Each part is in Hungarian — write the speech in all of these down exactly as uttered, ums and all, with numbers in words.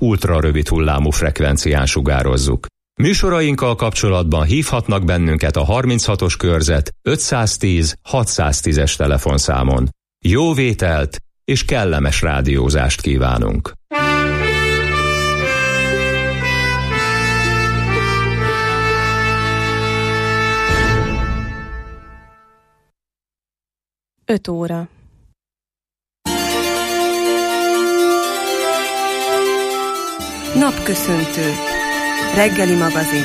ultrarövid hullámú frekvencián sugározzuk. Műsorainkkal kapcsolatban hívhatnak bennünket a harminchatos körzet ötszáztíz hatszáztízes telefonszámon. Jó vételt és kellemes rádiózást kívánunk! öt óra. Napköszöntő. Reggeli magazin.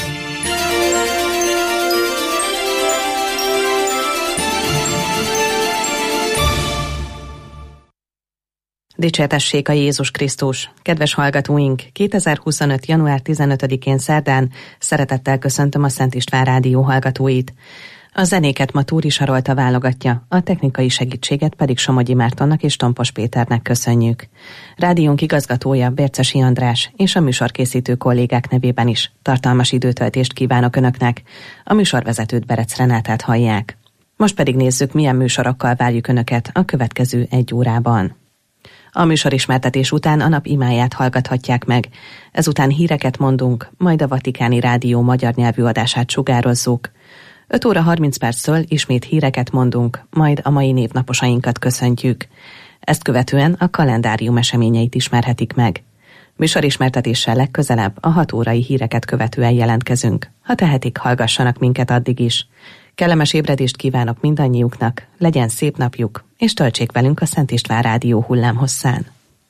Dicsértessék a Jézus Krisztus! Kedves hallgatóink! kétezer-huszonöt. január tizenötödikén szerdán szeretettel köszöntöm a Szent István Rádió hallgatóit. A zenéket ma Túri Sarolta válogatja, a technikai segítséget pedig Somogyi Mártonnak és Tompos Péternek köszönjük. Rádiónk igazgatója Bércesi András és a műsorkészítő kollégák nevében is tartalmas időtöltést kívánok Önöknek. A műsorvezetőt Berec Renátát hallják. Most pedig nézzük, milyen műsorokkal várjuk Önöket a következő egy órában. A műsorismertetés után a nap imáját hallgathatják meg. Ezután híreket mondunk, majd a Vatikáni Rádió magyar nyelvű adását sugározzuk. öt óra harminc perctől ismét híreket mondunk, majd a mai névnaposainkat köszöntjük. Ezt követően a kalendárium eseményeit ismerhetik meg. Műsorismertetéssel legközelebb a hat órai híreket követően jelentkezünk. Ha tehetik, hallgassanak minket addig is. Kellemes ébredést kívánok mindannyiuknak, legyen szép napjuk, és töltsék velünk a Szent István Rádió hullámhosszán.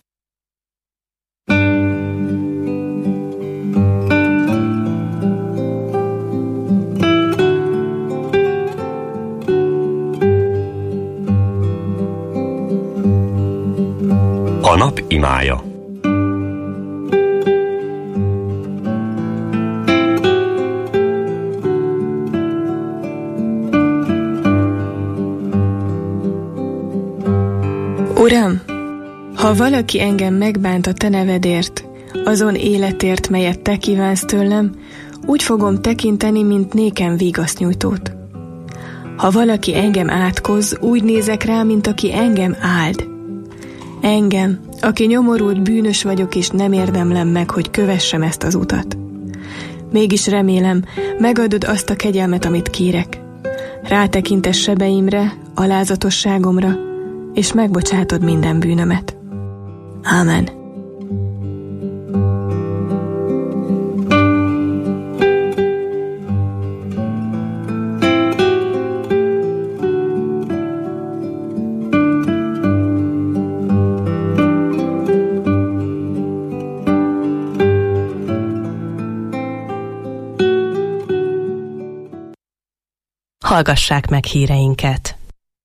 A nap imája. Uram, ha valaki engem megbánt a te nevedért, azon életért, melyet te kívánsz tőlem, úgy fogom tekinteni, mint nékem vigasznyújtót. Ha valaki engem átkoz, úgy nézek rá, mint aki engem áld. Engem, aki nyomorult bűnös vagyok, és nem érdemlem meg, hogy kövessem ezt az utat. Mégis remélem, megadod azt a kegyelmet, amit kérek. Rátekintesz sebeimre, alázatosságomra, és megbocsátod minden bűnömet. Ámen. Hallgassák meg híreinket.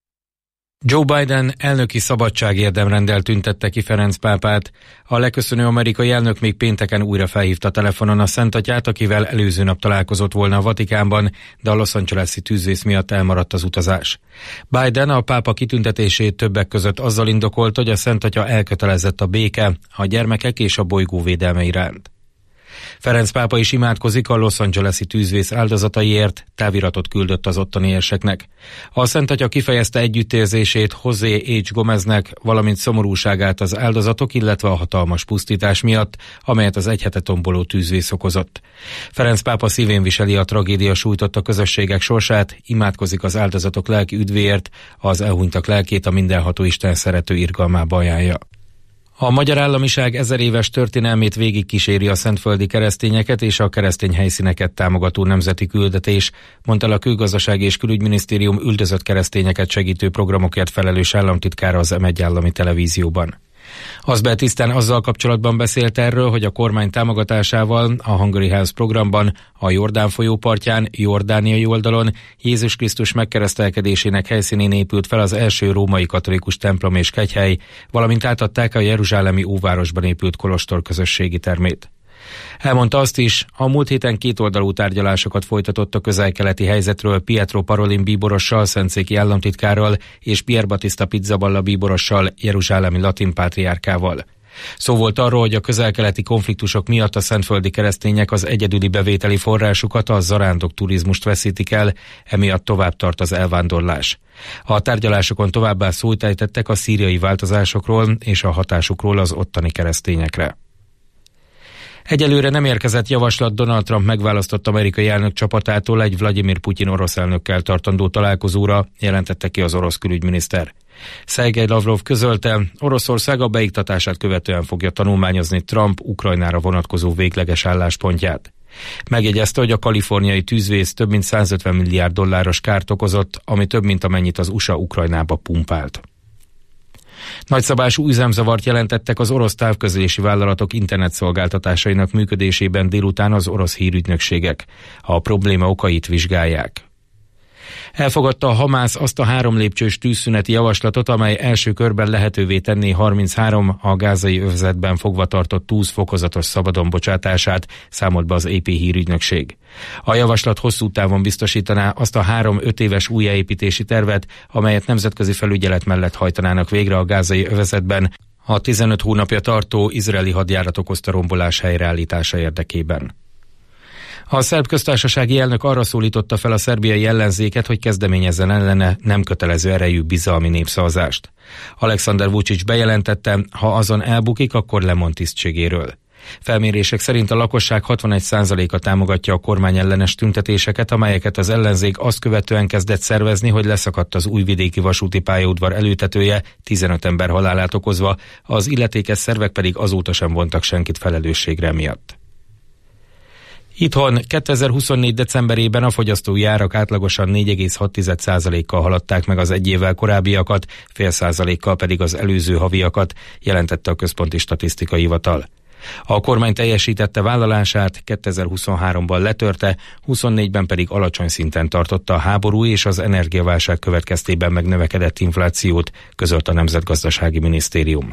Joe Biden elnöki szabadságérdemrenddel tüntette ki Ferenc pápát. A leköszönő amerikai elnök még pénteken újra felhívta telefonon a Szentatyát, akivel előző nap találkozott volna a Vatikánban, de a Los Angeles-i tűzvész miatt elmaradt az utazás. Biden a pápa kitüntetését többek között azzal indokolt, hogy a Szentatya elkötelezett a béke, a gyermekek és a bolygó védelme iránt. Ferenc pápa is imádkozik a Los Angeles-i tűzvész áldozataiért, táviratot küldött az ottani érseknek. A Szentatya kifejezte együttérzését José H. Gomeznek, valamint szomorúságát az áldozatok, illetve a hatalmas pusztítás miatt, amelyet az egy hete tomboló tűzvész okozott. Ferenc pápa szívén viseli a tragédia sújtotta közösségek sorsát, imádkozik az áldozatok lelki üdvéért, az elhunytak lelkét a mindenható Isten szerető irgalmába ajánlja. A magyar államiság ezer éves történelmét végigkíséri a szentföldi keresztényeket és a keresztény helyszíneket támogató nemzeti küldetés, mondta el a Külgazdasági és Külügyminisztérium üldözött keresztényeket segítő programokért felelős államtitkára az em egy állami televízióban. Azbel Tisztán azzal kapcsolatban beszélt erről, hogy a kormány támogatásával a Hungary House programban a Jordán folyó partján, jordániai oldalon Jézus Krisztus megkeresztelkedésének helyszínén épült fel az első római katolikus templom és kegyhely, valamint átadták a jeruzsálemi óvárosban épült kolostor közösségi termét. Elmondta azt is, a múlt héten kétoldalú tárgyalásokat folytatott a közel-keleti helyzetről Pietro Parolin bíborossal, szentszéki államtitkárral és Pier Battista Pizzaballa bíborossal, jeruzsálemi latin pátriárkával. Szó volt arról, hogy a közel-keleti konfliktusok miatt a szentföldi keresztények az egyedüli bevételi forrásukat, a zarándok turizmust veszítik el, emiatt tovább tart az elvándorlás. A tárgyalásokon továbbá szót ejtettek a szíriai változásokról és a hatásukról az ottani keresztényekre. Egyelőre nem érkezett javaslat Donald Trump megválasztott amerikai elnök csapatától egy Vladimir Putyin orosz elnökkel tartandó találkozóra, jelentette ki az orosz külügyminiszter. Szergej Lavrov közölte, Oroszország a beiktatását követően fogja tanulmányozni Trump Ukrajnára vonatkozó végleges álláspontját. Megjegyezte, hogy a kaliforniai tűzvész több mint százötven milliárd dolláros kárt okozott, ami több mint amennyit az u es á Ukrajnába pumpált. Nagyszabású üzemzavart jelentettek az orosz távközlési vállalatok internetszolgáltatásainak működésében délután az orosz hírügynökségek. A probléma okait vizsgálják. Elfogadta a Hamász azt a három lépcsős tűzszüneti javaslatot, amely első körben lehetővé tenné harminchárom a gázai övezetben fogva tartott túsz fokozatos szabadon bocsátását, számolt be az á pé hírügynökség. A javaslat hosszú távon biztosítaná azt a három öt éves újjáépítési tervet, amelyet nemzetközi felügyelet mellett hajtanának végre a gázai övezetben, a tizenöt hónapja tartó izraeli hadjárat okozta rombolás helyreállítása érdekében. A szerb köztársasági elnök arra szólította fel a szerbiai ellenzéket, hogy kezdeményezzen ellene nem kötelező erejű bizalmi népszavazást. Alexander Vučić bejelentette, ha azon elbukik, akkor lemond tisztségéről. Felmérések szerint a lakosság hatvanegy százaléka támogatja a kormányellenes tüntetéseket, amelyeket az ellenzék azt követően kezdett szervezni, hogy leszakadt az újvidéki vasúti pályaudvar előtetője, tizenöt ember halálát okozva, az illetékes szervek pedig azóta sem vontak senkit felelősségre miatt. Itthon kétezer-huszonnégy decemberében a fogyasztói árak átlagosan négy egész hat százalékkal haladták meg az egy évvel korábbiakat, fél százalékkal pedig az előző haviakat, jelentette a Központi Statisztikai Hivatal. A kormány teljesítette vállalását, kétezer-huszonháromban letörte, huszonnégyben pedig alacsony szinten tartotta a háború és az energiaválság következtében megnövekedett inflációt, közölt a Nemzetgazdasági Minisztérium.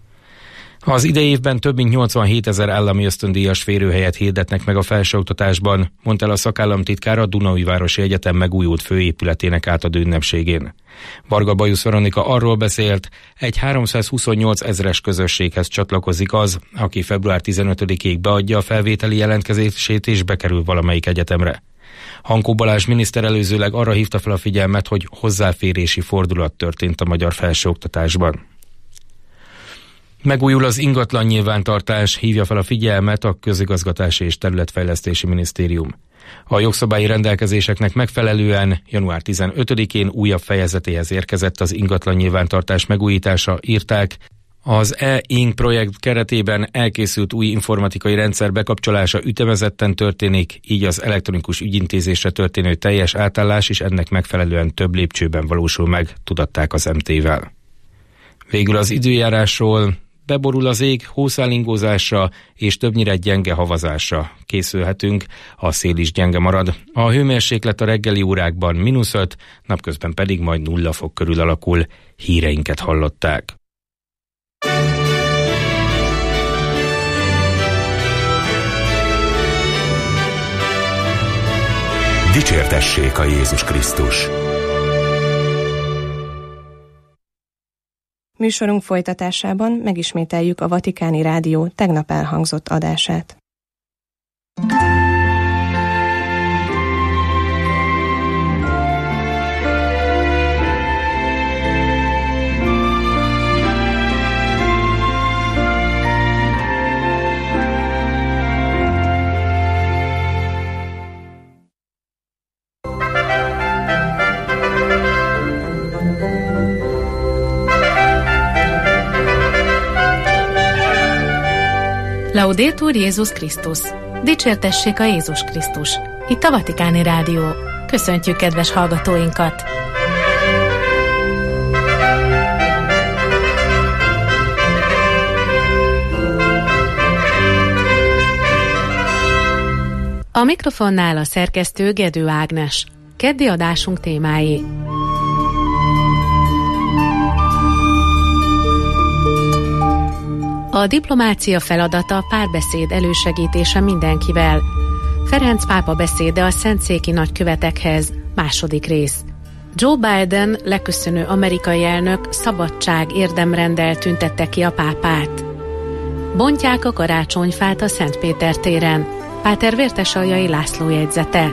Az idei évben több mint nyolcvanhétezer állami ösztöndíjas férőhelyet hirdetnek meg a felsőoktatásban, mondta el a szakállamtitkár a Dunaújvárosi Egyetem megújult főépületének átadó ünnepségén. Varga Bajusz Veronika arról beszélt, egy háromszázhuszonnyolc ezres közösséghez csatlakozik az, aki február tizenötödikéig beadja a felvételi jelentkezését és bekerül valamelyik egyetemre. Hankó Balázs miniszter előzőleg arra hívta fel a figyelmet, hogy hozzáférési fordulat történt a magyar felsőoktatásban. Megújul az ingatlan nyilvántartás, hívja fel a figyelmet a Közigazgatási és Területfejlesztési Minisztérium. A jogszabályi rendelkezéseknek megfelelően január tizenötödikén újabb fejezetéhez érkezett az ingatlan nyilvántartás megújítása, írták. Az e-ink projekt keretében elkészült új informatikai rendszer bekapcsolása ütemezetten történik, így az elektronikus ügyintézésre történő teljes átállás is ennek megfelelően több lépcsőben valósul meg, tudatták az em té-vel. Végül az időjárásról: beborul az ég, hószálingózásra és többnyire gyenge havazásra készülhetünk, a szél is gyenge marad. A hőmérséklet a reggeli órákban mínusz öt, napközben pedig majd nulla fok körül alakul. Híreinket hallották. Dicsértessék a Jézus Krisztus! Műsorunk folytatásában megismételjük a Vatikáni Rádió tegnap elhangzott adását. Laudetur Jézus Krisztus! Dicsértessék a Jézus Krisztus! Itt a Vatikáni Rádió. Köszöntjük kedves hallgatóinkat! A mikrofonnál a szerkesztő Gedő Ágnes. Keddi adásunk témái: a diplomácia feladata, párbeszéd elősegítése mindenkivel. Ferenc pápa beszéde a szentszéki nagykövetekhez, második rész. Joe Biden, leköszönő amerikai elnök, szabadság érdemrenddel tüntette ki a pápát. Bontják a karácsonyfát a Szentpéter téren. Páter Vértesaljai László jegyzete.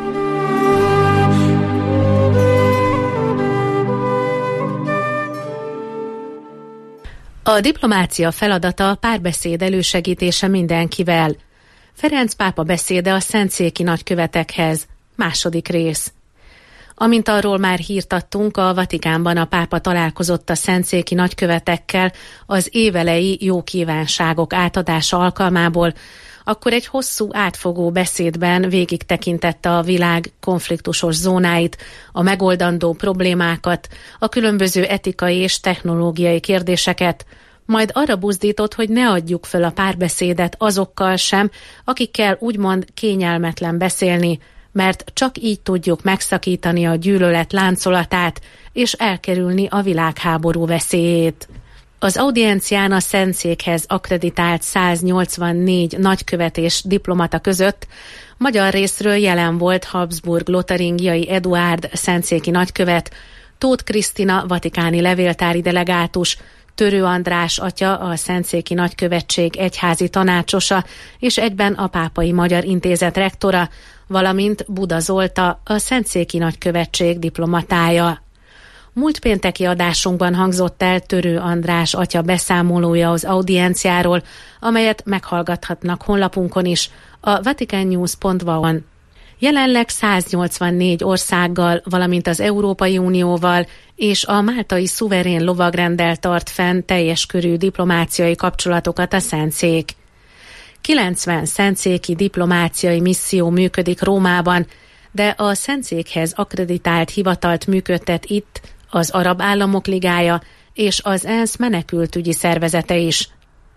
A diplomácia feladata, párbeszéd elősegítése mindenkivel. Ferenc pápa beszéde a szentszéki nagykövetekhez. Második rész. Amint arról már hírt adtunk, a Vatikánban a pápa találkozott a szentszéki nagykövetekkel az évelei jó kívánságok átadása alkalmából, akkor egy hosszú átfogó beszédben végig tekintette a világ konfliktusos zónáit, a megoldandó problémákat, a különböző etikai és technológiai kérdéseket, majd arra buzdított, hogy ne adjuk föl a párbeszédet azokkal sem, akikkel úgymond kényelmetlen beszélni, mert csak így tudjuk megszakítani a gyűlölet láncolatát és elkerülni a világháború veszélyét. Az audiencián a Szentszékhez akkreditált száznyolcvannégy nagykövet és diplomata között magyar részről jelen volt Habsburg-lotaringiai Eduárd szentszéki nagykövet, Tóth Krisztina vatikáni levéltári delegátus, Törő András atya, a Szentszéki Nagykövetség egyházi tanácsosa és egyben a Pápai Magyar Intézet rektora, valamint Buda Zolta, a Szentszéki Nagykövetség diplomatája. Múlt pénteki adásunkban hangzott el Törő András atya beszámolója az audienciáról, amelyet meghallgathatnak honlapunkon is, a vaticannews pont va on. Jelenleg száznyolcvannégy országgal, valamint az Európai Unióval és a máltai szuverén lovagrenddel tart fenn teljes körű diplomáciai kapcsolatokat a Szentszék. kilencven szentszéki diplomáciai misszió működik Rómában, de a Szentszékhez akkreditált hivatalt működtet itt az Arab Államok Ligája és az ENSZ menekültügyi szervezete is.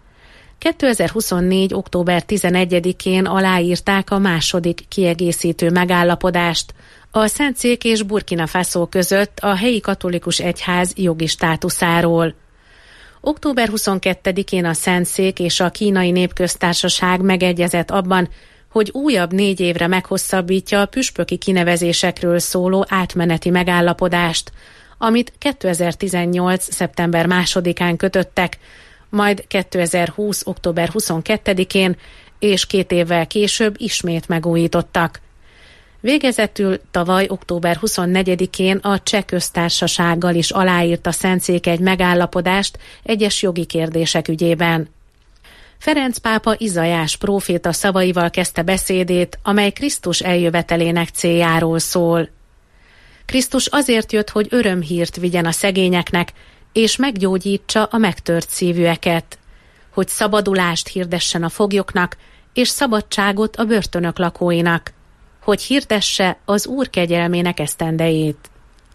kétezer-huszonnégy. október tizenegyedikén aláírták a második kiegészítő megállapodást a Szentszék és Burkina Faso között a helyi katolikus egyház jogi státuszáról. október huszonkettedikén a Szentszék és a Kínai Népköztársaság megegyezett abban, hogy újabb négy évre meghosszabbítja a püspöki kinevezésekről szóló átmeneti megállapodást, amit kétezer-tizennyolc. szeptember másodikán kötöttek, majd kétezer-húsz. október huszonkettedikén és két évvel később ismét megújítottak. Végezetül tavaly október huszonnegyedikén a Cseh Köztársasággal is aláírt a Szentszék egy megállapodást egyes jogi kérdések ügyében. Ferenc pápa Izaiás próféta szavaival kezdte beszédét, amely Krisztus eljövetelének céljáról szól. Krisztus azért jött, hogy örömhírt vigyen a szegényeknek, és meggyógyítsa a megtört szívűeket, hogy szabadulást hirdessen a foglyoknak, és szabadságot a börtönök lakóinak, hogy hirdesse az Úr kegyelmének esztendejét.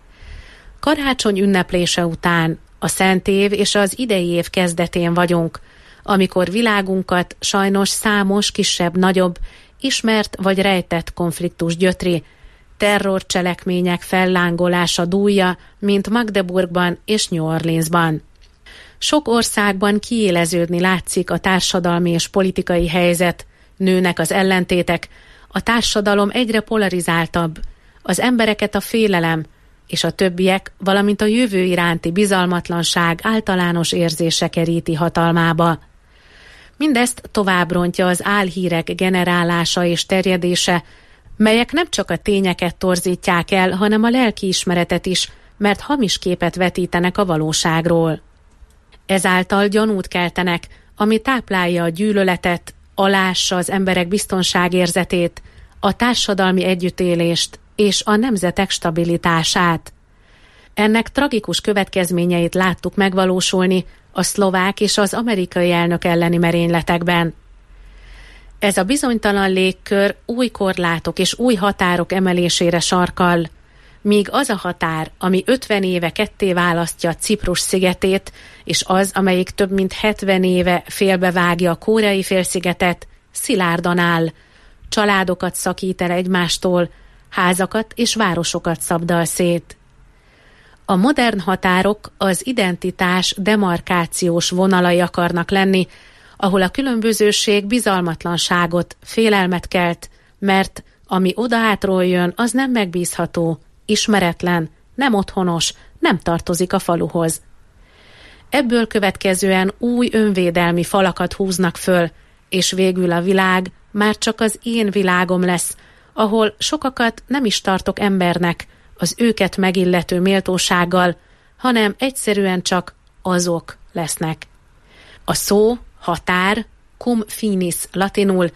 Karácsony ünneplése után, a Szent Év és az idei év kezdetén vagyunk, amikor világunkat sajnos számos kisebb-nagyobb, ismert vagy rejtett konfliktus gyötri, terrorcselekmények fellángolása dúlja, mint Magdeburgban és New Orleansban. Sok országban kiéleződni látszik a társadalmi és politikai helyzet, nőnek az ellentétek, a társadalom egyre polarizáltabb, az embereket a félelem és a többiek, valamint a jövő iránti bizalmatlanság általános érzése keríti hatalmába. Mindezt tovább rontja az álhírek generálása és terjedése, melyek nem csak a tényeket torzítják el, hanem a lelkiismeretet is, mert hamis képet vetítenek a valóságról. Ezáltal gyanút keltenek, ami táplálja a gyűlöletet, alássa az emberek biztonságérzetét, a társadalmi együttélést és a nemzetek stabilitását. Ennek tragikus következményeit láttuk megvalósulni a szlovák és az amerikai elnök elleni merényletekben. Ez a bizonytalan légkör új korlátok és új határok emelésére sarkal, míg az a határ, ami ötven éve ketté választja Ciprus szigetét, és az, amelyik több mint hetven éve félbevágja a Koreai félszigetet, szilárdan áll, családokat szakít el egymástól, házakat és városokat szabdal szét. A modern határok az identitás demarkációs vonalai akarnak lenni, ahol a különbözőség bizalmatlanságot, félelmet kelt, mert ami odahátról jön, az nem megbízható, ismeretlen, nem otthonos, nem tartozik a faluhoz. Ebből következően új önvédelmi falakat húznak föl, és végül a világ már csak az én világom lesz, ahol sokakat nem is tartok embernek, az őket megillető méltósággal, hanem egyszerűen csak azok lesznek. A szó, határ, cum finis latinul,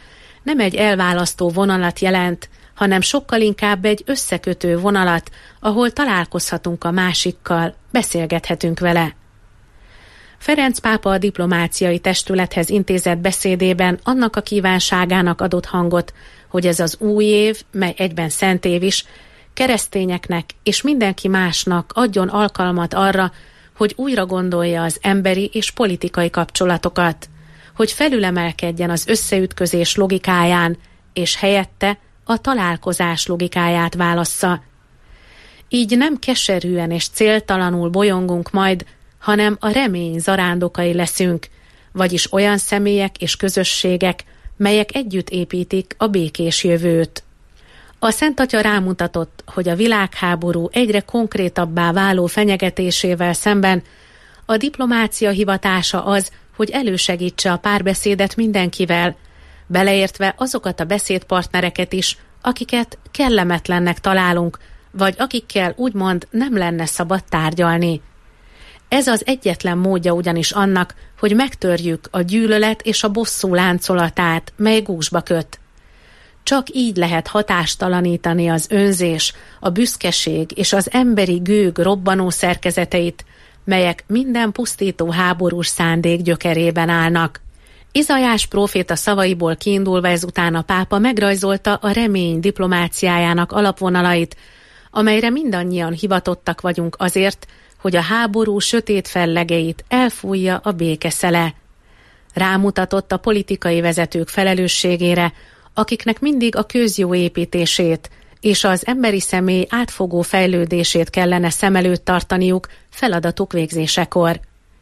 nem egy elválasztó vonalat jelent, hanem sokkal inkább egy összekötő vonalat, ahol találkozhatunk a másikkal, beszélgethetünk vele. Ferenc pápa a diplomáciai testülethez intézett beszédében annak a kívánságának adott hangot, hogy ez az új év, mely egyben szent év is, keresztényeknek és mindenki másnak adjon alkalmat arra, hogy újra gondolja az emberi és politikai kapcsolatokat, hogy felülemelkedjen az összeütközés logikáján, és helyette a találkozás logikáját válassza. Így nem keserűen és céltalanul bolyongunk majd, hanem a remény zarándokai leszünk, vagyis olyan személyek és közösségek, melyek együtt építik a békés jövőt. A Szent Atya rámutatott, hogy a világháború egyre konkrétabbá váló fenyegetésével szemben a diplomácia hivatása az, hogy elősegítse a párbeszédet mindenkivel, beleértve azokat a beszédpartnereket is, akiket kellemetlennek találunk, vagy akikkel úgymond nem lenne szabad tárgyalni. Ez az egyetlen módja ugyanis annak, hogy megtörjük a gyűlölet és a bosszú láncolatát, mely gúzsba köt. Csak így lehet hatástalanítani az önzés, a büszkeség és az emberi gőg robbanó szerkezeteit, melyek minden pusztító háborús szándék gyökerében állnak. Izaiás próféta szavaiból kiindulva ezután a pápa megrajzolta a remény diplomáciájának alapvonalait, amelyre mindannyian hivatottak vagyunk azért, hogy a háború sötét fellegeit elfújja a békeszele. Rámutatott a politikai vezetők felelősségére, akiknek mindig a közjó építését és az emberi személy átfogó fejlődését kellene szem előtt tartaniuk feladatuk végzésekor.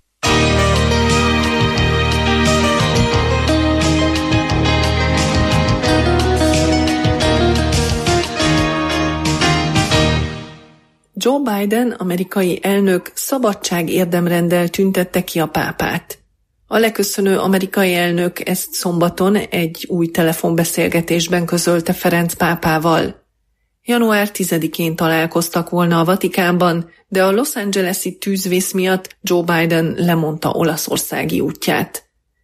Joe Biden, amerikai elnök szabadságérdemrenddel tüntette ki a pápát. A leköszönő amerikai elnök ezt szombaton egy új telefonbeszélgetésben közölte Ferenc pápával. január tizedikén találkoztak volna a Vatikánban, de a Los Angeles-i tűzvész miatt Joe Biden lemondta olaszországi útját.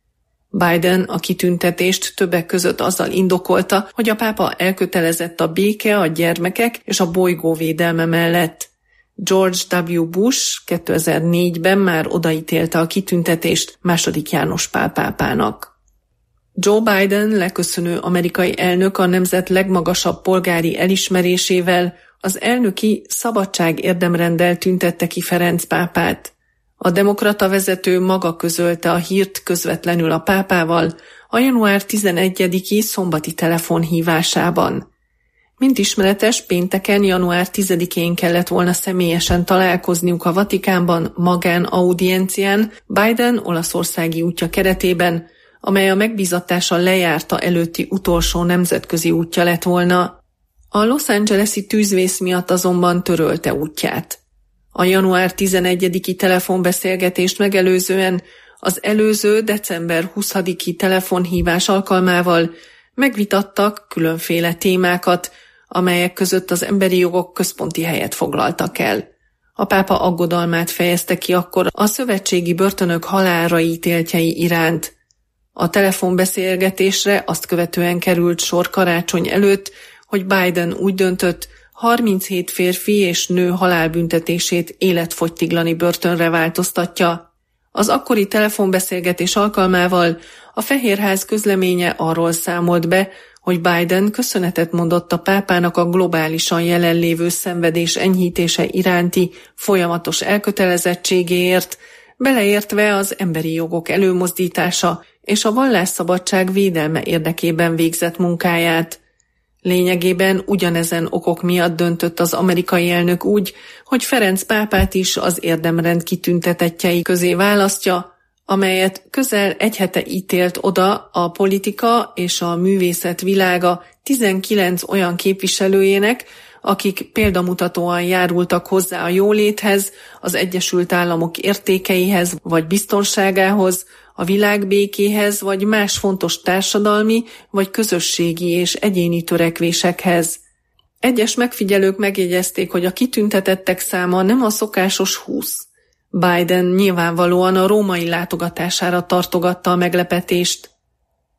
Biden a kitüntetést többek között azzal indokolta, hogy a pápa elkötelezett a béke, a gyermekek és a bolygó védelme mellett. George W. Bush kétezer-négyben már odaítélte a kitüntetést második János Pál pápának. Joe Biden, leköszönő amerikai elnök a nemzet legmagasabb polgári elismerésével az elnöki szabadságérdemrenddel tüntette ki Ferenc pápát. A demokrata vezető maga közölte a hírt közvetlenül a pápával a január tizenegyediki szombati telefonhívásában. Mint ismeretes, pénteken, január tizedikén kellett volna személyesen találkozniuk a Vatikánban magánaudiencián Biden olaszországi útja keretében, amely a megbízatása lejárta előtti utolsó nemzetközi útja lett volna. A Los Angeles-i tűzvész miatt azonban törölte útját. A január tizenegyediki telefonbeszélgetést megelőzően az előző december huszadiki telefonhívás alkalmával megvitattak különféle témákat, amelyek között az emberi jogok központi helyet foglaltak el. A pápa aggodalmát fejezte ki akkor a szövetségi börtönök halálra ítéltjei iránt. A telefonbeszélgetésre azt követően került sor karácsony előtt, hogy Biden úgy döntött, harminchét férfi és nő halálbüntetését életfogytiglani börtönre változtatja. Az akkori telefonbeszélgetés alkalmával a Fehérház közleménye arról számolt be, hogy Biden köszönetet mondott a pápának a globálisan jelenlévő szenvedés enyhítése iránti folyamatos elkötelezettségéért, beleértve az emberi jogok előmozdítása és a vallásszabadság védelme érdekében végzett munkáját. Lényegében ugyanezen okok miatt döntött az amerikai elnök úgy, hogy Ferenc pápát is az érdemrend kitüntetettjei közé választja, amelyet közel egy hete ítélt oda a politika és a művészet világa tizenkilenc olyan képviselőjének, akik példamutatóan járultak hozzá a jóléthez, az Egyesült Államok értékeihez vagy biztonságához, a világ békéhez vagy más fontos társadalmi vagy közösségi és egyéni törekvésekhez. Egyes megfigyelők megjegyezték, hogy a kitüntetettek száma nem a szokásos húsz. Biden nyilvánvalóan a római látogatására tartogatta a meglepetést.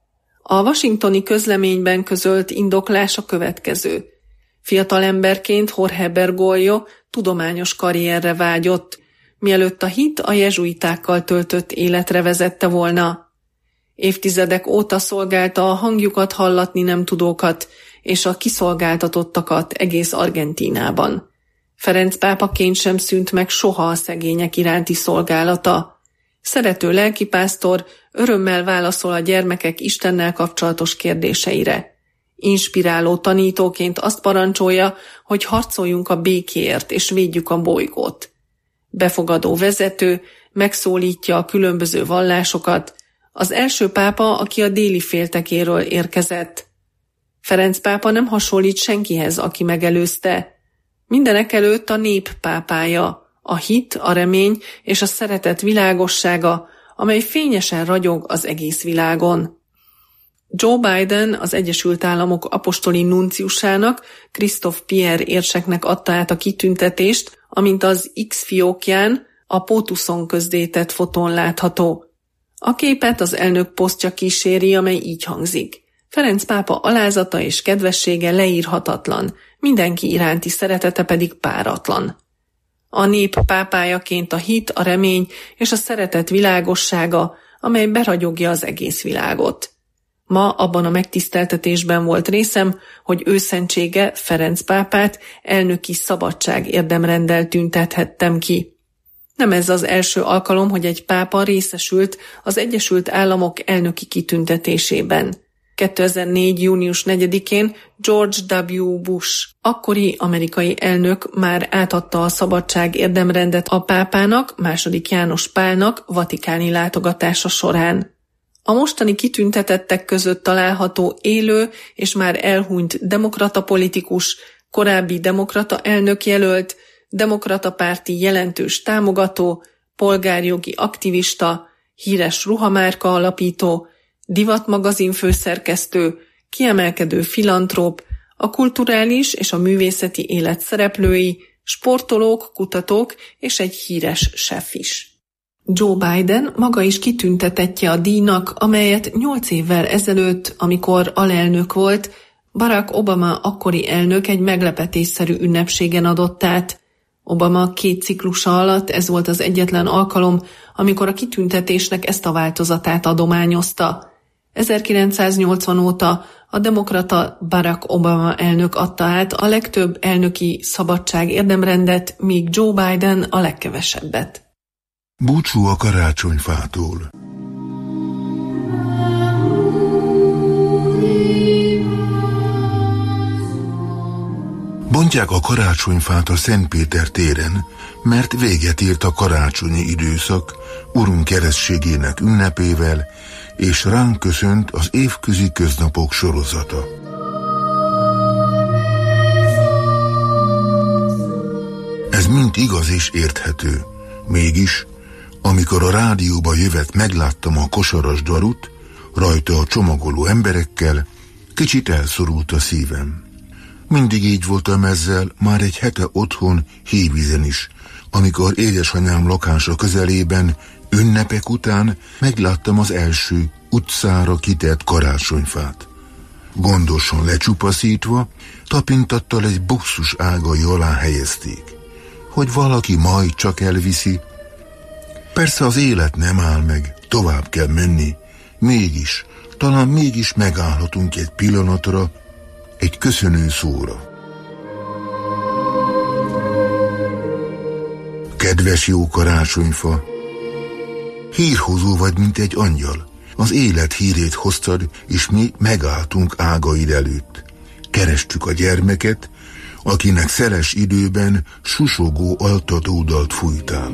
A washingtoni közleményben közölt indoklás a következő. Fiatalemberként Jorge Bergoglio tudományos karrierre vágyott, mielőtt a hit a jezsuitákkal töltött életre vezette volna. Évtizedek óta szolgálta a hangjukat hallatni nem tudókat és a kiszolgáltatottakat egész Argentínában. Ferenc pápaként sem szűnt meg soha a szegények iránti szolgálata. Szerető lelkipásztor örömmel válaszol a gyermekek Istennel kapcsolatos kérdéseire. Inspiráló tanítóként azt parancsolja, hogy harcoljunk a békéért és védjük a bolygót. Befogadó vezető, megszólítja a különböző vallásokat, az első pápa, aki a déli féltekéről érkezett. Ferenc pápa nem hasonlít senkihez, aki megelőzte. Mindenekelőtt a nép pápája, a hit, a remény és a szeretet világossága, amely fényesen ragyog az egész világon. Joe Biden az Egyesült Államok apostoli nunciusának, Christophe Pierre érseknek adta át a kitüntetést, amint az X fiókján, a pótuszon közzétett fotón látható. A képet az elnök posztja kíséri, amely így hangzik. Ferenc pápa alázata és kedvessége leírhatatlan, mindenki iránti szeretete pedig páratlan. A nép pápájaként a hit, a remény és a szeretet világossága, amely beragyogja az egész világot. Ma abban a megtiszteltetésben volt részem, hogy őszentsége Ferenc pápát elnöki szabadság érdemrenddel tüntethettem ki. Nem ez az első alkalom, hogy egy pápa részesült az Egyesült Államok elnöki kitüntetésében. kétezer-négy. június negyedikén George W. Bush, akkori amerikai elnök már átadta a szabadság érdemrendet a pápának, második János Pálnak vatikáni látogatása során. A mostani kitüntetettek között található élő és már elhunyt demokrata politikus, korábbi demokrata elnökjelölt, demokrata párti jelentős támogató, polgárjogi aktivista, híres ruhamárka alapító, divatmagazin főszerkesztő, kiemelkedő filantróp, a kulturális és a művészeti élet szereplői, sportolók, kutatók és egy híres sef is. Joe Biden maga is kitüntetettje a díjnak, amelyet nyolc évvel ezelőtt, amikor alelnök volt, Barack Obama akkori elnök egy meglepetésszerű ünnepségen adott át. Obama két ciklusa alatt ez volt az egyetlen alkalom, amikor a kitüntetésnek ezt a változatát adományozta. ezerkilencszáznyolcvan óta a demokrata Barack Obama elnök adta át a legtöbb elnöki szabadság érdemrendet, míg Joe Biden a legkevesebbet. Búcsú a karácsonyfától. Bontják a karácsonyfát a Szentpéter téren, mert véget ért a karácsonyi időszak, Urunk keresztségének ünnepével, és ránk köszönt az évközi köznapok sorozata. Ez mind igaz és érthető. Mégis, amikor a rádióba jövet megláttam a kosaras darut, rajta a csomagoló emberekkel, kicsit elszorult a szívem. Mindig így voltam ezzel, már egy hete otthon Hévízen is, amikor édesanyám lakása közelében, ünnepek után megláttam az első utcára kitett karácsonyfát. Gondosan lecsupaszítva, tapintattal egy boxus ágai alá helyezték, hogy valaki majd csak elviszi. Persze az élet nem áll meg, tovább kell menni, mégis, talán mégis megállhatunk egy pillanatra, egy köszönő szóra. Kedves jó karácsonyfa, hírhozó vagy, mint egy angyal. Az élet hírét hoztad, és mi megálltunk ágaid előtt. Kerestük a gyermeket, akinek szeles időben susogó altatódalt fújtál.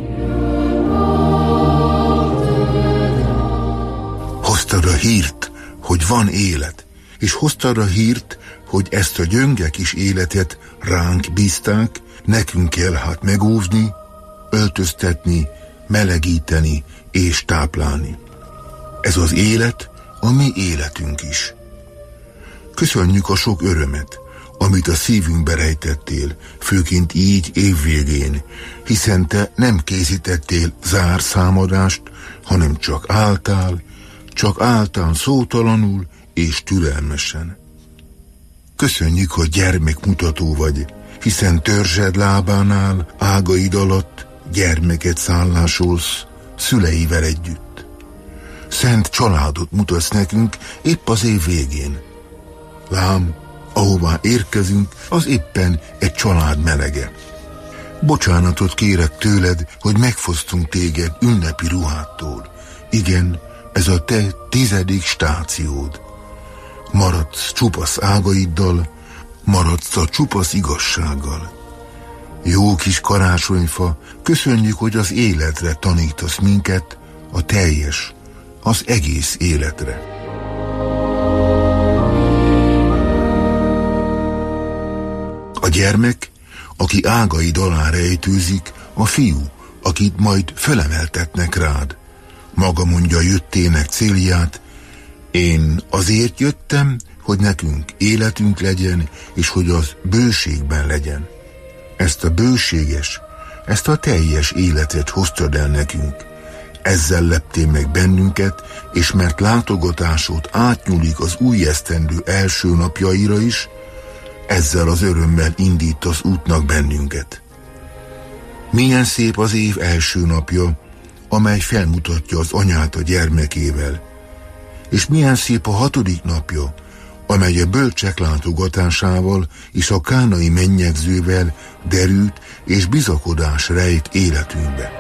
Hoztad a hírt, hogy van élet, és hoztad a hírt, hogy ezt a gyönge kis életet ránk bízták, nekünk kell hát megóvni, öltöztetni, melegíteni és táplálni. Ez az élet a mi életünk is. Köszönjük a sok örömet, amit a szívünkbe rejtettél, főként így évvégén, hiszen te nem készítettél zárszámadást, hanem csak álltál, csak álltál szótalanul, és türelmesen. Köszönjük, hogy gyermekmutató vagy, hiszen törzsed lábánál, ágaid alatt gyermeket szállásolsz szüleivel együtt. Szent családot mutatsz nekünk épp az év végén. Lám, ahová érkezünk, az éppen egy család melege. Bocsánatot kérek tőled, hogy megfosztunk téged ünnepi ruhától. Igen, ez a te tizedik stációd. Maradsz csupasz ágaiddal, maradsz a csupasz igazsággal. Jó kis karácsonyfa, köszönjük, hogy az életre tanítasz minket, a teljes, az egész életre. A gyermek, aki ágaid alá rejtőzik, a fiú, akit majd felemeltetnek rád. Maga mondja jöttének célját, én azért jöttem, hogy nekünk életünk legyen, és hogy az bőségben legyen. Ezt a bőséges, ezt a teljes életet hoztad el nekünk. Ezzel leptél meg bennünket, és mert látogatásod átnyúlik az új esztendő első napjaira is, ezzel az örömmel indítasz útnak bennünket. Milyen szép az év első napja, amely felmutatja az anyát a gyermekével, és milyen szép a hatodik napja, amely a bölcsek látogatásával és a kánai mennyegzővel derült és bizakodás rejt életünkbe.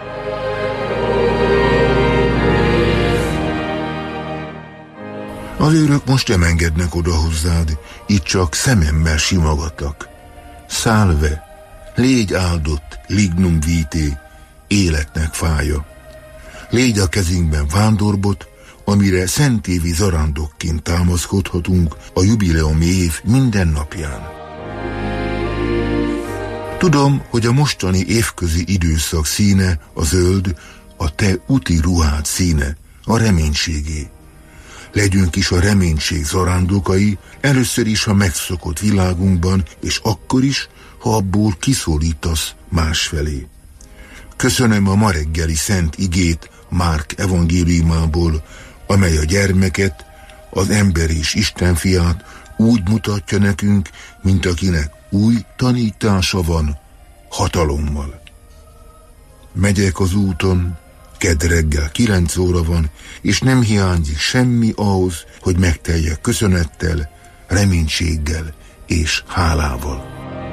Az őrök most nem engednek oda hozzád, itt csak szememmel simogatlak. Szálve, légy áldott, lignum vitae, életnek fája. Légy a kezünkben vándorbot, amire szentévi zarándokként támaszkodhatunk a jubileumi év minden napján. Tudom, hogy a mostani évközi időszak színe, a zöld, a te úti ruhád színe, a reménységé. Legyünk is a reménység zarándokai, először is a megszokott világunkban, és akkor is, ha abból kiszólítasz másfelé. Köszönöm a ma reggeli szent igét Márk evangéliumából, amely a gyermeket, az ember és Isten fiát úgy mutatja nekünk, mint akinek új tanítása van, hatalommal. Megyek az úton, kedd reggel kilenc óra van, és nem hiányzik semmi ahhoz, hogy megteljek köszönettel, reménységgel és hálával.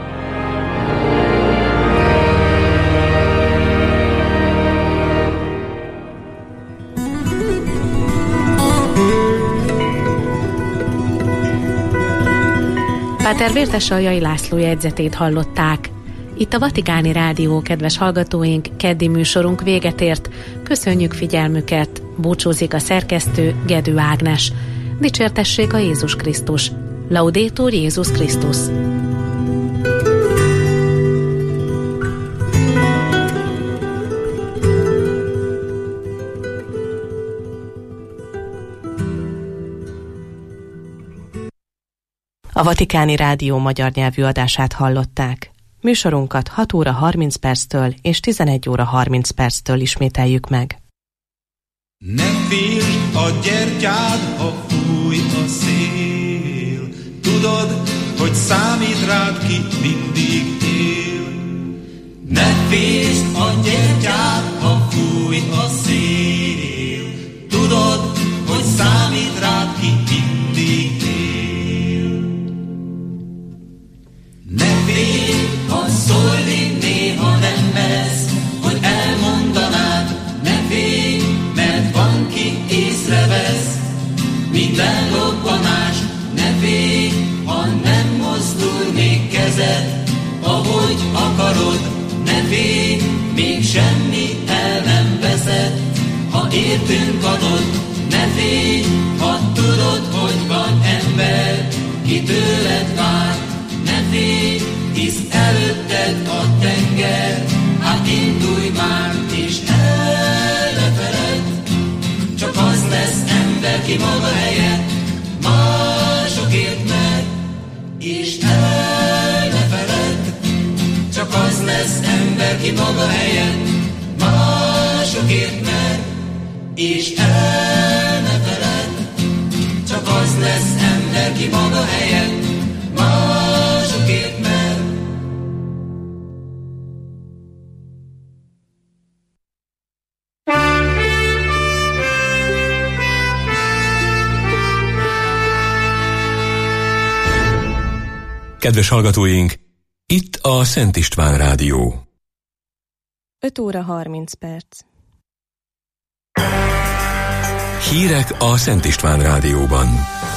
Páter Vértesaljai László jegyzetét hallották. Itt a Vatikáni Rádió, kedves hallgatóink, keddi műsorunk véget ért. Köszönjük figyelmüket. Búcsúzik a szerkesztő, Gedő Ágnes. Dicsértessék a Jézus Krisztus. Laudetur Jézus Krisztus. A Vatikáni Rádió magyar nyelvű adását hallották. Műsorunkat hat óra harminc perctől és tizenegy óra harminc perctől ismételjük meg. Ne félj a gyertyád, ha fúj a szél. Tudod, hogy számít rád, ki mindig él. Ne félj a gyertyád, ha fúj a szél. Tudod, hogy számít rád, ki mindig él. Ne félj, ha szólni néha nem mersz, hogy elmondanád. Ne félj, mert van, ki észrevesz minden lobbanás. Ne félj, ha nem mozdul még kezed, ahogy akarod. Ne félj, még semmi el nem veszed, ha értünk adod. Ne félj, ha tudod, hogy van ember, ki tőled vár. Ne félj, hisz előtted a tenger, hát indulj már, és el ne feledd. Csak az lesz ember, ki maga helyett másokért mer, és el ne feledd. Csak az lesz ember, ki maga helyett másokért mer, és el ne feledd. Csak az lesz neki maga helyett másokért mer. Kedves hallgatóink, itt a Szent István Rádió. öt óra harminc perc. Hírek a Szent István Rádióban.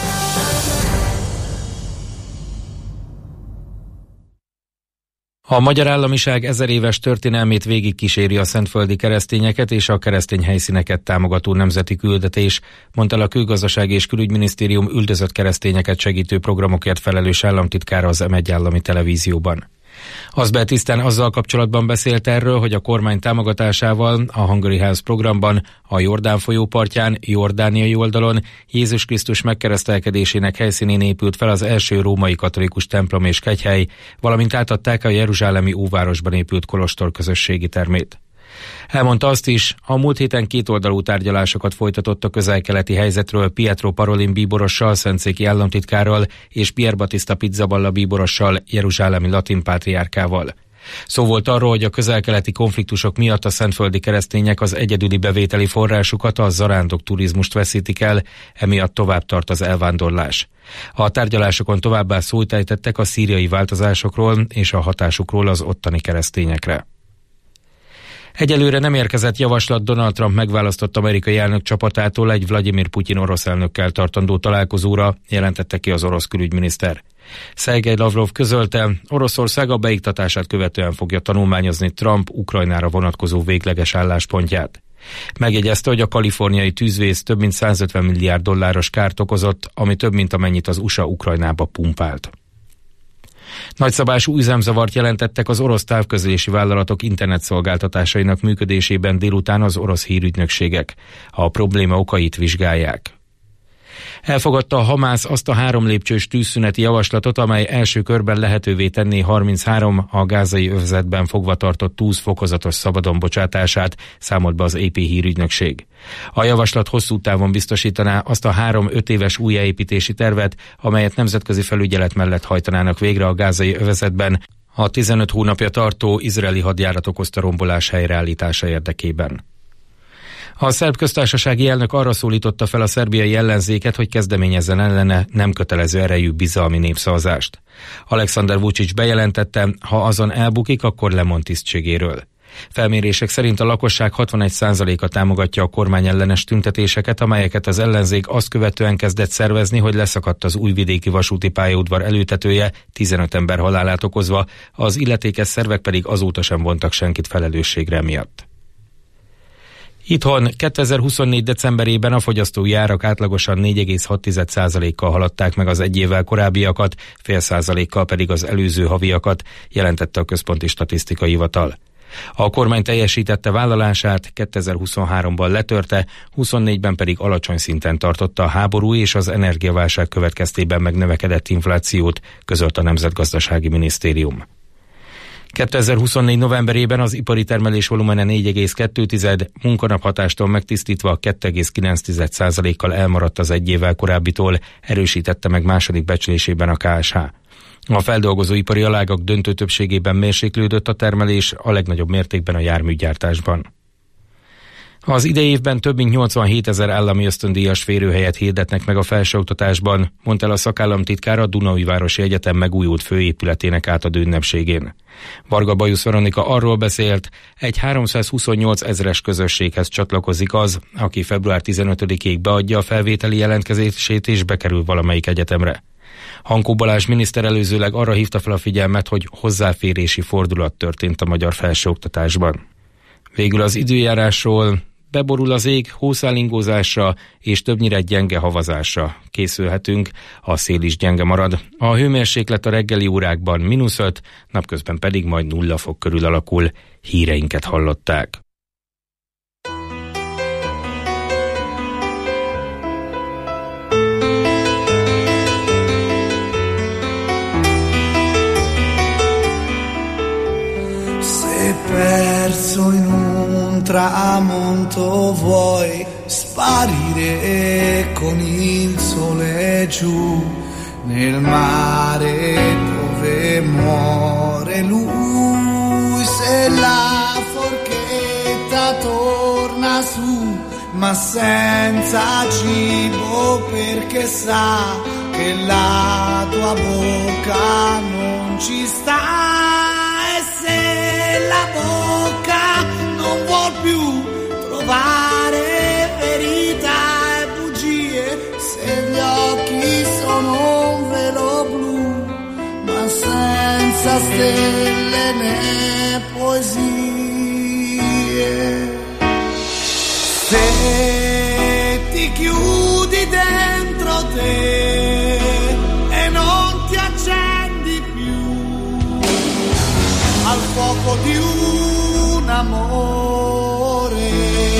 A magyar államiság ezer éves történelmét végigkíséri a szentföldi keresztényeket és a keresztény helyszíneket támogató nemzeti küldetés, mondta el a Külgazdasági és Külügyminisztérium üldözött keresztényeket segítő programokért felelős államtitkára az em egy állami televízióban. Azbel Tisztán azzal kapcsolatban beszélt erről, hogy a kormány támogatásával a Hungary House programban a Jordán folyó partján, jordániai oldalon Jézus Krisztus megkeresztelkedésének helyszínén épült fel az első római katolikus templom és kegyhely, valamint átadták a jeruzsálemi óvárosban épült kolostor közösségi termét. Elmondta azt is, a múlt héten kétoldalú tárgyalásokat folytatott a közel-keleti helyzetről Pietro Parolin bíborossal, szentszéki államtitkárral és Pier Battista Pizzaballa bíborossal, jeruzsálemi latin pátriárkával. Szó volt arról, hogy a közel-keleti konfliktusok miatt a szentföldi keresztények az egyedüli bevételi forrásukat, a zarándok turizmust veszítik el, emiatt tovább tart az elvándorlás. A tárgyalásokon továbbá szót ejtettek a szíriai változásokról és a hatásukról az ottani keresztényekre. Egyelőre nem érkezett javaslat Donald Trump megválasztott amerikai elnök csapatától egy Vladimir Putyin orosz elnökkel tartandó találkozóra, jelentette ki az orosz külügyminiszter. Szergej Lavrov közölte, Oroszország a beiktatását követően fogja tanulmányozni Trump Ukrajnára vonatkozó végleges álláspontját. Megjegyezte, hogy a kaliforniai tűzvész több mint százötven milliárd dolláros kárt okozott, ami több mint amennyit az u es á Ukrajnába pumpált. Nagyszabású üzemzavart jelentettek az orosz távközlési vállalatok internetszolgáltatásainak működésében délután az orosz hírügynökségek. A probléma okait vizsgálják. Elfogadta a Hamász azt a három lépcsős tűzszüneti javaslatot, amely első körben lehetővé tenné harminchárom a gázai övezetben fogva tartott túsz fokozatos szabadon bocsátását, számolt be az á pé hírügynökség. A javaslat hosszú távon biztosítaná azt a három öt éves újjáépítési tervet, amelyet nemzetközi felügyelet mellett hajtanának végre a gázai övezetben, a tizenöt hónapja tartó izraeli hadjárat okozta rombolás helyreállítása érdekében. A szerb köztársasági elnök arra szólította fel a szerbiai ellenzéket, hogy kezdeményezzen ellene nem kötelező erejű bizalmi népszavazást. Alexander Vučić bejelentette, ha azon elbukik, akkor lemond tisztségéről. Felmérések szerint a lakosság hatvanegy százaléka támogatja a kormány ellenes tüntetéseket, amelyeket az ellenzék azt követően kezdett szervezni, hogy leszakadt az újvidéki vasúti pályaudvar előtetője, tizenöt ember halálát okozva, az illetékes szervek pedig azóta sem vontak senkit felelősségre miatt. Itthon kétezer-huszonnégy decemberében a fogyasztói árak átlagosan négy egész hat százalékkal haladták meg az egy évvel korábbiakat, fél százalékkal pedig az előző haviakat, jelentette a Központi Statisztikai Hivatal. A kormány teljesítette vállalását, kétezer-huszonháromban letörte, huszonnégyben pedig alacsony szinten tartotta a háború és az energiaválság következtében megnövekedett inflációt, közölt a Nemzetgazdasági Minisztérium. kétezer-huszonnégy novemberében az ipari termelés volumene négy egész kettő, munkanaphatástól megtisztítva kettő egész kilenc százalékkal elmaradt az egy évvel korábbitól, erősítette meg második becslésében a ká es há. A feldolgozóipari alágak döntő többségében mérséklődött a termelés, a legnagyobb mértékben a járműgyártásban. Az idei évben több mint nyolcvanhét ezer állami ösztöndíjas férőhelyet hirdetnek meg a felsőoktatásban, mondta el a szakállamtitkár a Dunaújvárosi Egyetem megújult főépületének átadó ünnepségén. Varga Bajusz Veronika arról beszélt, egy háromszázhuszonnyolc ezres közösséghez csatlakozik az, aki február tizenötödikéig beadja a felvételi jelentkezését és bekerül valamelyik egyetemre. Hankó Balázs miniszter előzőleg arra hívta fel a figyelmet, hogy hozzáférési fordulat történt a magyar felsőoktatásban. Végül az időjárásról: beborul az ég, hószálingózásra és többnyire gyenge havazásra készülhetünk, a szél is gyenge marad. A hőmérséklet a reggeli órákban mínusz öt, napközben pedig majd nulla fok körül alakul. Híreinket hallották. Perso in un tramonto vuoi sparire con il sole giù, nel mare dove muore lui, se la forchetta torna su, ma senza cibo, perché sa che la tua bocca non ci sta. E se la bocca non vuol più trovare verità e bugie, se gli occhi sono un velo blu, ma senza stelle né poesie, se ti chiudi dentro te e non ti accendi più al fuoco di un amore,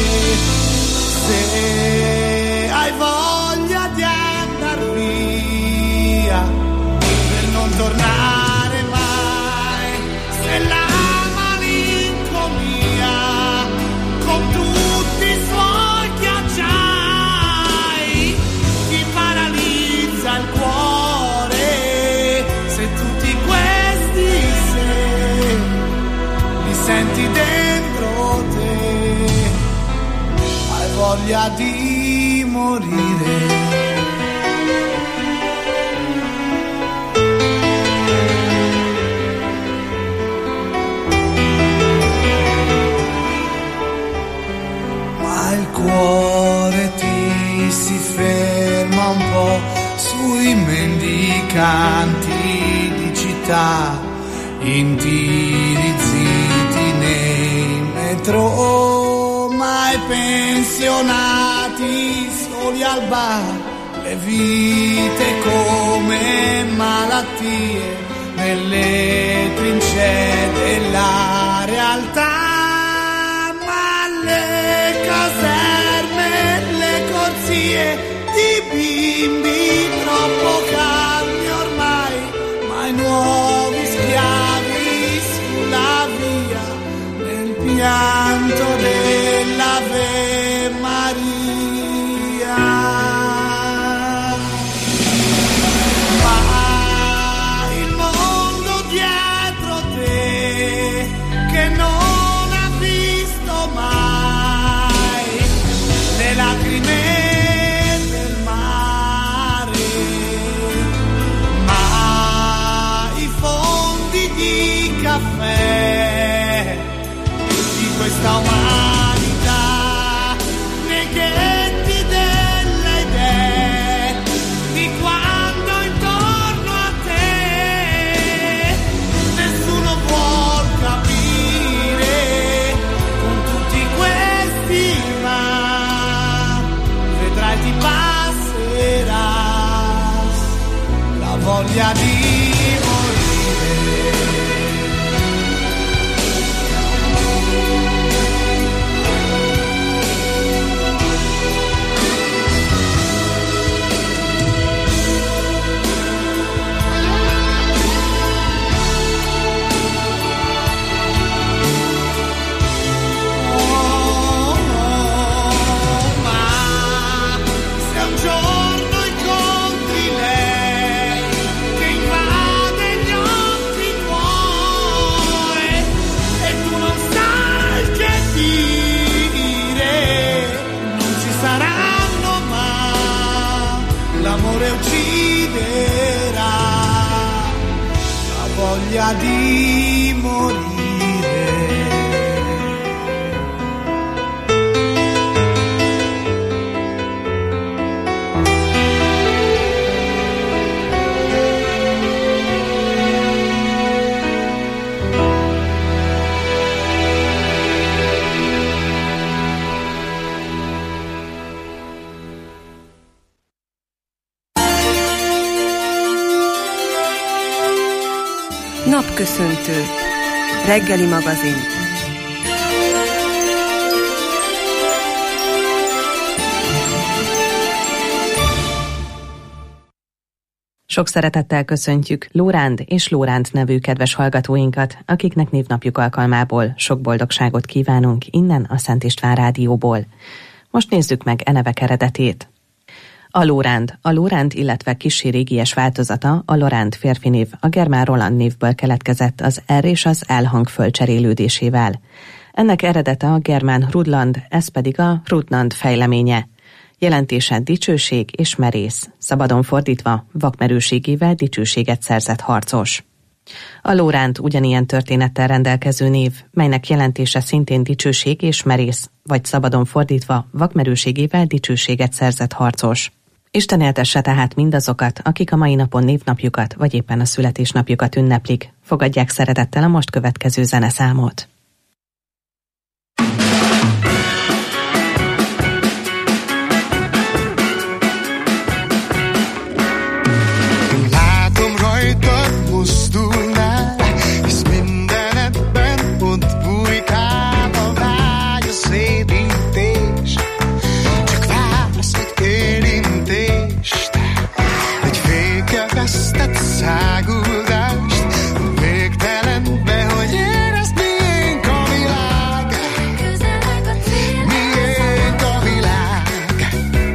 se hai voglia di andar via per non tornare mai, se la malinconia con tutti i suoi ghiacciai ti paralizza il cuore, se tutti questi se li senti dentro te, hai voglia di morire. Il cuore ti si ferma un po' sui mendicanti di città, intirizziti nei metro, ma i pensionati soli al bar, le vite come malattie nelle trincee della realtà. Le caserme, le corsie di bimbi troppo calmi ormai, ma i nuovi schiavi sulla via nel pianto dell'Ave Maria. Ma il mondo dietro te che non lacrime del mare, ma i fondi di caffè di questa umanità, nei ghetti delle idee di quando intorno a te nessuno vuol capire, con tutti questi ma ti passerà la voglia di morire. Ucciderà la voglia di morire. Napköszöntő. Reggeli magazin. Sok szeretettel köszöntjük Lóránd és Lóránd nevű kedves hallgatóinkat, akiknek névnapjuk alkalmából sok boldogságot kívánunk innen a Szent István Rádióból. Most nézzük meg e nevek eredetét. A Lóránd. A Lóránd, illetve kissé régies változata, a Loránd férfi név, a germán Roland névből keletkezett az R és az L hang fölcserélődésével. Ennek eredete a germán Rudland, ez pedig a Rudnand fejleménye. Jelentése dicsőség és merész, szabadon fordítva vakmerőségével dicsőséget szerzett harcos. A Lóránd ugyanilyen történettel rendelkező név, melynek jelentése szintén dicsőség és merész, vagy szabadon fordítva vakmerőségével dicsőséget szerzett harcos. Isten éltesse tehát mindazokat, akik a mai napon névnapjukat, vagy éppen a születésnapjukat ünneplik. Fogadják szeretettel a most következő zeneszámot. Látom rajtad mozdulnál, hisz mindenedben ott bujkál a vágy, a szédítés. Csak vársz egy érintést, egy fékeztett száguldást, végtelenbe, hogy érezd, miénk a világ, miénk a világ.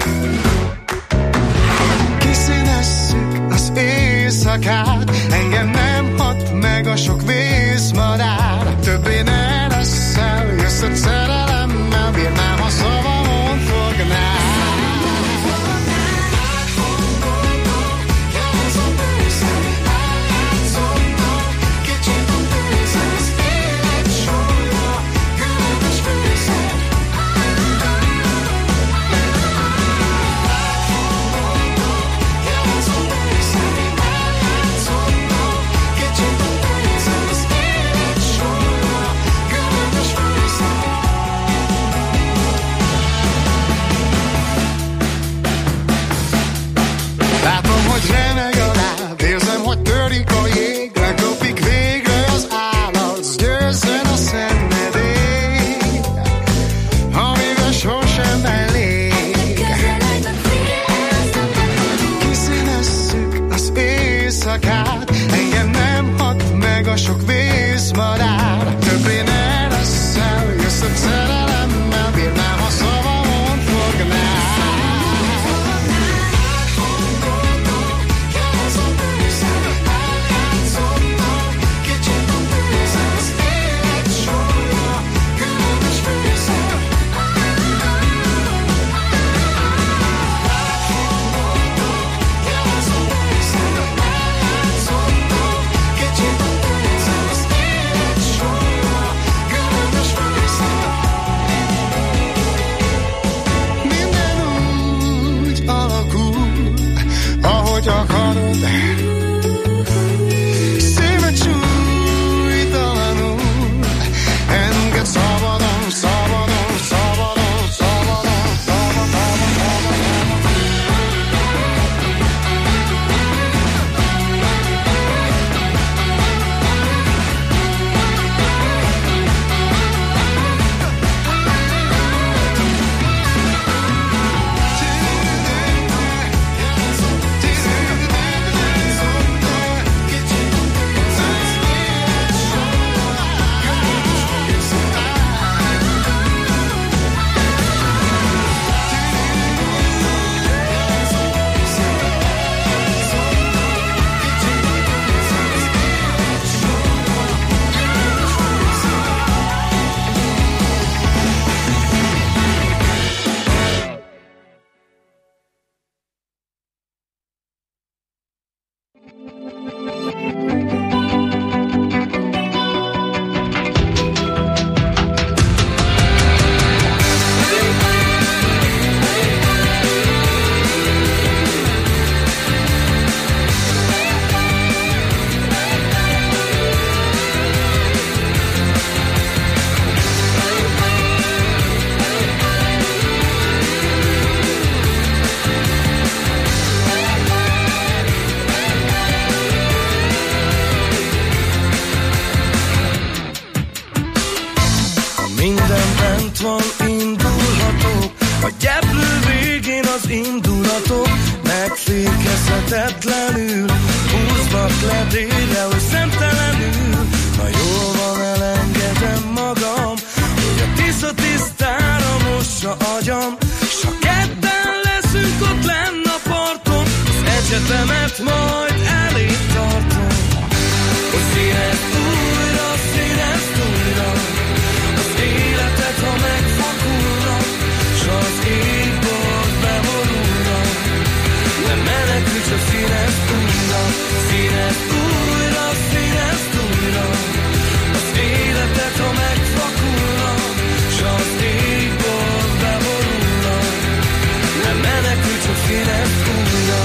Kiszínezzük az éjszakát, engem nem hat meg a sok vészmadár. Többé ne leszel, jössz a szerelemmel, bírnám, ha szavamon fognál. Látom, hogy remeg a láb, érzem, hogy törik a jég, lekopik végre az állat, győzzön a szenvedély, amivel sosem elég. Kiszínezzük az éjszakát, engem nem hat meg a sok vészmadár. Többé ne leszel, jössz a szerelemmel, bírnám, ha szavamon fognál. Ahogy akarod, szíved súlytalanul, engedd szabadon, szabadon, szabadon, szabadon, szabadon, Minden bent van, indulhatok, a gyeplő végén az indulatok, megfékezhetetlenül húznak le délre, hogy szemtelenül. Na jól van, elengedem magam, hogy a tisza tisztára mossa agyam, s ha ketten leszünk ott lenn a mert majd elég tartom. Hogy színezd újra, színezd újra az életet, ha megfakulna, s az égbolt beborulna. Nem menekülj, csak színezd újra, színezd újra, színezd újra az életet, ha megfakulna, s az égbolt beborulna. Nem menekülj, csak színezd újra.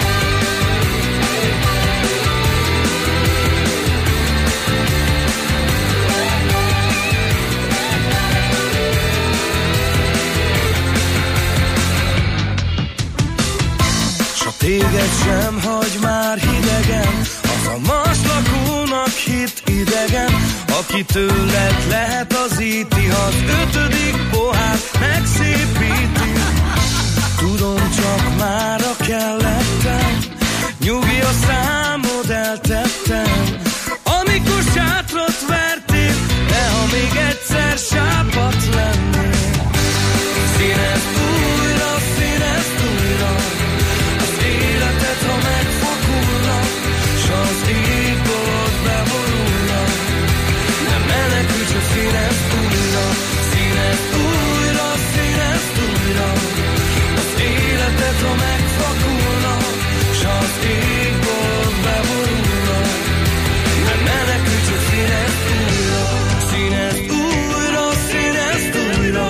Téged sem hagy már hidegen, az a maslakónak hit idegen, aki tőled lehet az íti, ha az ötödik pohár megszépíti. Tudom, csak mára kellettem, nyugi a számod eltettem, amikor sátrat vertél, de ha még egyszer sápat lennél. Színezd újra, színezd újra életet, ha megfakulna, s az égbolt beborulna. Nem menekülj, csak színezd újra, színezd újra, színezd újra az életet, ha megfakulna, s az égbolt beborulna. Nem menekülj, csak színezd újra, színezd újra, színezd újra,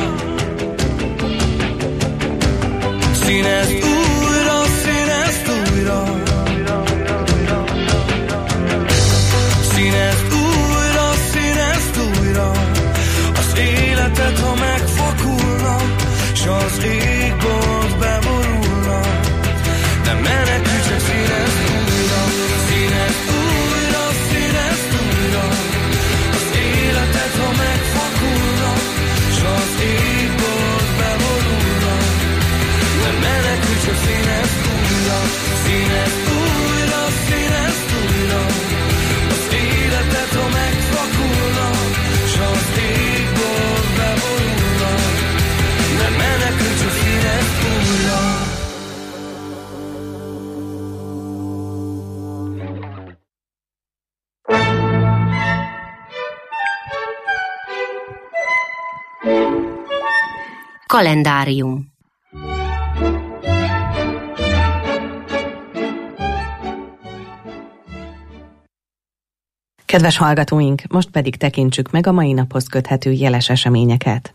színezd újra, színezd újra, színezd újra az életet, ha megfakulna, s az égbolt beborulna. Nem menekülj, csak színezd újra, színezd újra, színezd újra az életet, ha megfakulna, s az égbolt beborulna. Nem menekülj, csak színezd újra, színezd újra, színezd újra az életet, ha megfakulna, s az égbolt beborulna. Nem menekülj, csak színezd újra. Kalendárium. Kedves hallgatóink, most pedig tekintsük meg a mai naphoz köthető jeles eseményeket.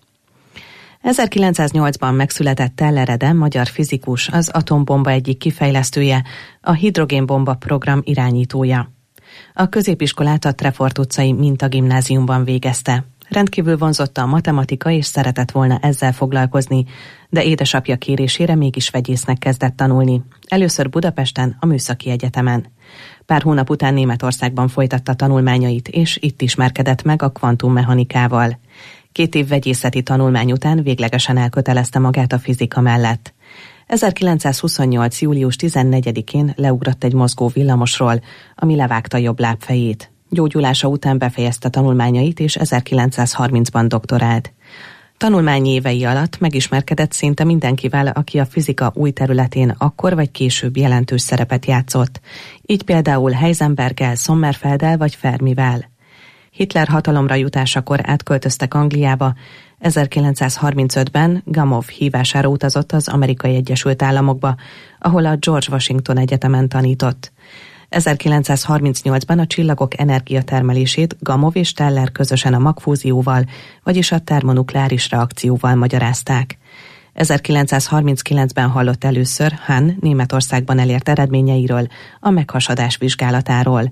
ezerkilencszáznyolcban megszületett Teller Ede, magyar fizikus, az atombomba egyik kifejlesztője, a hidrogénbomba program irányítója. A középiskolát a Trefort utcai Minta gimnáziumban végezte. Rendkívül vonzotta a matematika, és szeretett volna ezzel foglalkozni, de édesapja kérésére mégis vegyésznek kezdett tanulni. Először Budapesten, a Műszaki Egyetemen. Pár hónap után Németországban folytatta tanulmányait, és itt ismerkedett meg a kvantummechanikával. Két év vegyészeti tanulmány után véglegesen elkötelezte magát a fizika mellett. ezerkilencszázhuszonnyolc. július tizennegyedikén leugrott egy mozgó villamosról, ami levágta jobb lábfejét. Gyógyulása után befejezte tanulmányait, és ezerkilencszázharmincban doktorált. Tanulmányi évei alatt megismerkedett szinte mindenkivel, aki a fizika új területén akkor vagy később jelentős szerepet játszott. Így például Heisenberggel, Sommerfelddel vagy Fermivel. Hitler hatalomra jutásakor átköltöztek Angliába, ezerkilencszázharmincötben Gamow hívására utazott az Amerikai Egyesült Államokba, ahol a George Washington Egyetemen tanított. ezerkilencszázharmincnyolcban a csillagok energiatermelését Gamow és Teller közösen a magfúzióval, vagyis a termonukleáris reakcióval magyarázták. ezerkilencszázharminckilencben hallott először Hahn Németországban elért eredményeiről, a meghasadás vizsgálatáról.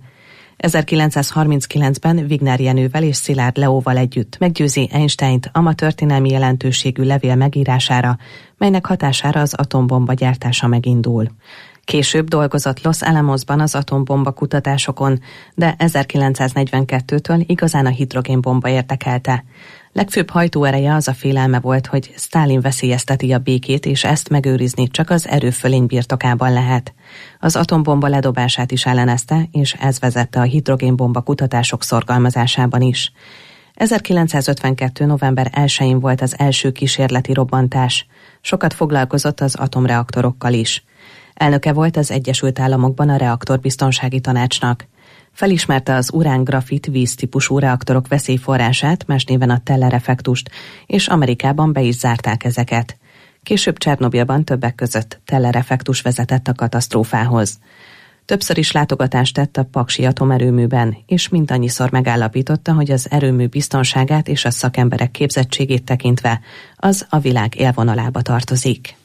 ezerkilencszázharminckilencben Wigner Jenővel és Szilárd Leóval együtt meggyőzi Einsteint a ma történelmi jelentőségű levél megírására, melynek hatására az atombomba gyártása megindul. Később dolgozott Los Alamosban az atombomba kutatásokon, de ezerkilencszáznegyvenkettőtől igazán a hidrogénbomba érdekelte. Legfőbb hajtóereje az a félelme volt, hogy Sztálin veszélyezteti a békét, és ezt megőrizni csak az erőfölény birtokában lehet. Az atombomba ledobását is ellenezte, és ez vezette a hidrogénbomba kutatások szorgalmazásában is. ezerkilencszázötvenkettő. november elsején volt az első kísérleti robbantás. Sokat foglalkozott az atomreaktorokkal is. Elnöke volt az Egyesült Államokban a reaktorbiztonsági tanácsnak. Felismerte az urán-grafit víztípusú reaktorok veszélyforrását, más néven a Teller-effektust, és Amerikában be is zárták ezeket. Később Csernobilban többek között Teller-effektus vezetett a katasztrófához. Többször is látogatást tett a paksi atomerőműben, és mindannyiszor megállapította, hogy az erőmű biztonságát és a szakemberek képzettségét tekintve az a világ élvonalába tartozik.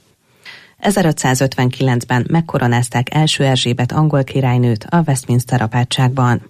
ezerötszázötvenkilencben megkoronázták első Erzsébet angol királynőt a Westminster apátságban.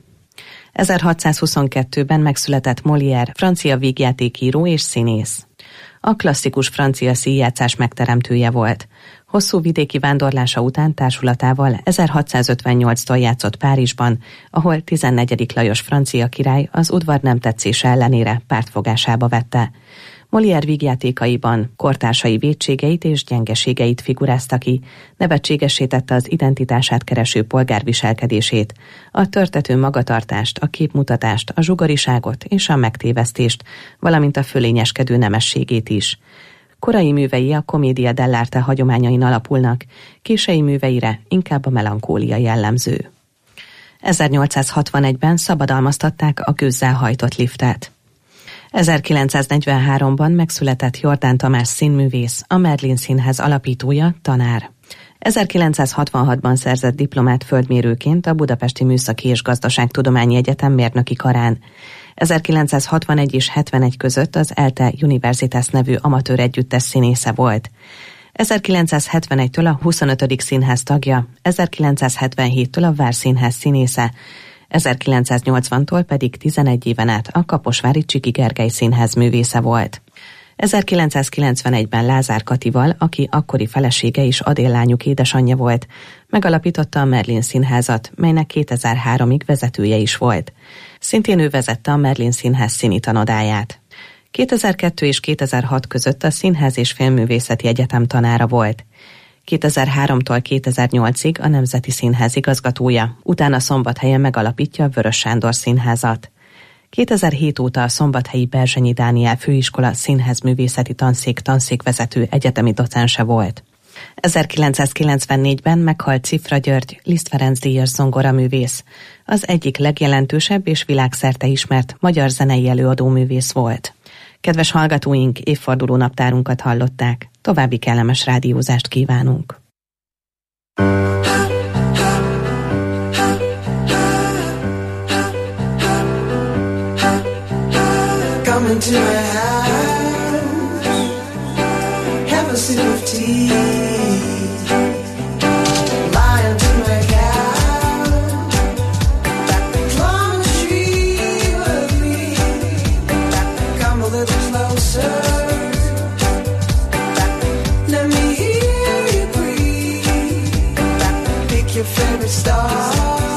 ezerhatszázhuszonkettőben megszületett Molière, francia vígjátékíró és színész. A klasszikus francia színjátszás megteremtője volt. Hosszú vidéki vándorlása után társulatával ezerhatszázötvennyolctól játszott Párizsban, ahol tizennegyedik Lajos francia király az udvar nem tetszése ellenére pártfogásába vette. Molière vígjátékaiban kortársai vétségeit és gyengeségeit figurázta ki, nevetségessé tette az identitását kereső polgár viselkedését, a törtető magatartást, a képmutatást, a zsugoriságot és a megtévesztést, valamint a fölényeskedő nemességét is. Korai művei a commedia dell'arte hagyományain alapulnak, késői műveire inkább a melankólia jellemző. ezernyolcszázhatvanegyben szabadalmaztatták a gőzzel hajtott liftet. ezerkilencszáznegyvenháromban megszületett Jordán Tamás színművész, a Merlin Színház alapítója, tanár. ezerkilencszázhatvanhatban szerzett diplomát földmérőként a Budapesti Műszaki és Gazdaságtudományi Egyetem mérnöki karán. ezerkilencszázhatvanegy és hetvenegy között az ELTE Universitas nevű amatőr együttes színésze volt. ezerkilencszázhetvenegytől a huszonötödik színház tagja, ezerkilencszázhetvenhéttől a Várszínház színésze, ezerkilencszáznyolcvantól pedig tizenegy éven át a Kaposvári Csiki Gergely Színház művésze volt. ezerkilencszázkilencvenegyben Lázár Katival, aki akkori felesége és Adél-lányuk édesanyja volt, megalapította a Merlin Színházat, melynek kétezer-háromig vezetője is volt. Szintén ő vezette a Merlin Színház színi tanodáját. kétezer-kettő és kétezer-hat között a Színház és Filmművészeti Egyetem tanára volt. kétezer-háromtól kétezer-nyolcig a Nemzeti Színház igazgatója, utána Szombathelyen megalapítja a Vörös Sándor Színházat. kétezer-hét óta a Szombathelyi Berzsenyi Dániel Főiskola Színházművészeti Tanszék tanszékvezető egyetemi docense volt. ezerkilencszázkilencvennégyben meghalt Cifra György, Liszt Ferenc díjas zongoraművész. Az egyik legjelentősebb és világszerte ismert magyar zenei előadóművész volt. Kedves hallgatóink, évforduló naptárunkat hallották. További kellemes rádiózást kívánunk. Come into my house, have a sip of tea, lie onto my couch, climb a tree with me, come a little closer, let me hear you breathe, pick your favorite star.